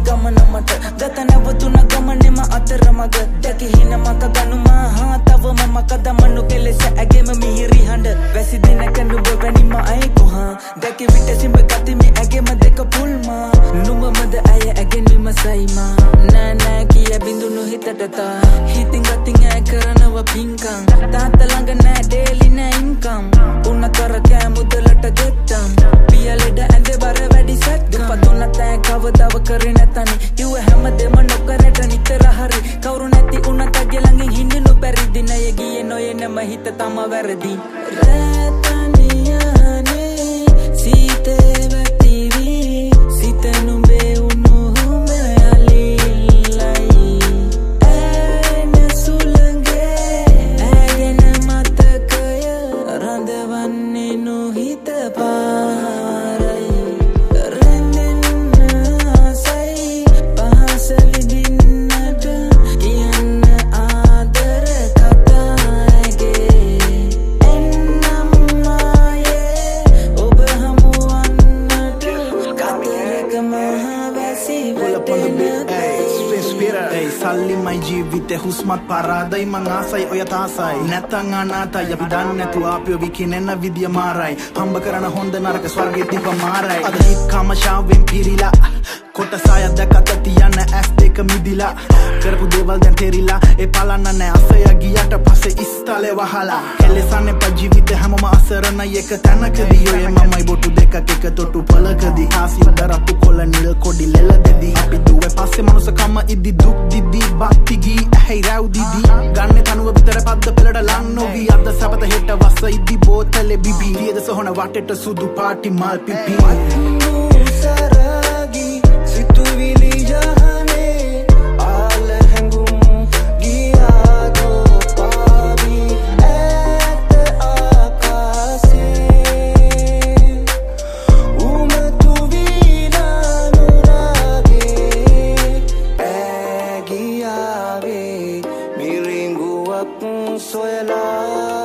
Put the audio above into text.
ගමන මට ගත නැවතුන ගමනේම අතරමඟ දැකි හින මක ගනුමා හා තවම මක දමනු කෙලෙස ඇගෙම මිහිරි හඬ වැසි දිනක නුඹ වැනිම අය කොහා දැකි විට සිඹ ගති මේ ඇගෙම දෙක පුල්මා නුඹමද අය ඇගෙන් විමසයිමා නෑ නෑ කිය බිඳුණු හිතට තා හිතින් ගතින් ඇය කරනව පින්කම් තාත්තා ළඟ නෑ ඩේලි නෑ ඉන්කම් උන්න කර කෑ මුදලට ගෙත්තම් පියලෙඩ ඇඳේ බර වැඩි සැත්කම් දුපතුනත් ඇය කවදාව කරේ නැතනේ කිව්ව හැමදේම නොකරට නිතර හරි කවුරු නැති උනත් ඇගේ ළඟින් හිඳිනු බැරි දිනය ගියේ නොයේ නැම හිත තම වැරදි රැතනියනේ සීතේ වැටිවි සිත නුඹේ උණු මැලිලයි ඇන සුළඟේ ඇගෙන මතකය රඳවන්නේ නොහිත පාරයි රැඳෙන්න ආසයි පහස විඳින්නට කියන්න ආදර කතාගේ එන්නම් ආයේ ඔබ හමුවන්නට කතරක මහවැසි වැටෙන Hey, salli mai ජීවිතේ හුස්මත් පරාදයි මං ආසයි ඔය තාසයි නැත්තං අනාතයි අපි දන්නේ නැතුව අපිව විකිනෙන විදිය මාරයි හම්බ කරන හොඳ නරක ස්වර්ගෙ තිබ්බ මාරයි අද හිත් කාමශාවෙන් පිරිලා කොටසය දැකත තියන්න ඇස් දෙක මිදිලා කරපු දේවල් දැන් තේරිලා ඒ පලන්න නෑ අසය ගියට පස්සේ ඉස්තලේ වහලා කෙලෙසන්නේ ප ජීවිතේ හැමෝම අසරණයි එක තැනකදී ඔය මමයි බොටු දෙකක් එක තොටු පළකදී ආසි දරපු කොළ නිල් කොඩි ලෙල දෙදී අපි දුවේ පස්සේ මනුසකම ඉදි දුක් දිදි බක්තිගී ඇයි රැව් දිදි ගන්න තනුව විතර පද්ද පෙළට ලං නොවී අද සැපත හෙට වස ඉදි බෝතලේ බිබි ලියද සොහන වටේට සුදු පාටි මල් පිපි සරගි සිතුවිලි ජහනේ ආල හැඟුම් ගියාගෝ පාවි ඇත ආකාසේ උමතු විලානුරාගේ ඇගියාවේ මිරිඟුවක් සොයලා